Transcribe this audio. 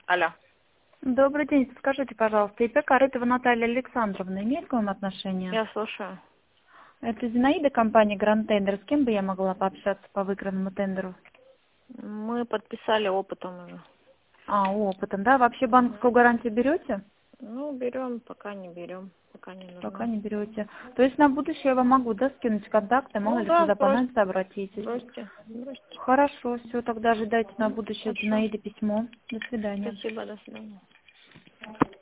Алло. Добрый день. Скажите, пожалуйста, ИП Корытова Наталья Александровна имеет к вам отношение? Я слушаю. Это Зинаида, компания Гранд Тендер. С кем бы я могла пообщаться по выигранному тендеру? Мы подписали опытом уже. Опытом, да? Вообще банковскую гарантию берете? Ну, берем, пока не берем. Пока не Пока нужна. не берете. То есть на будущее я вам могу, да, скинуть контакты, мало Ну ли да, куда брось, понадобится, обратитесь. бросьте, бросьте. Хорошо, все, тогда ожидайте на будущее от Хорошо. Зинаиды письмо. До свидания. Спасибо, до свидания.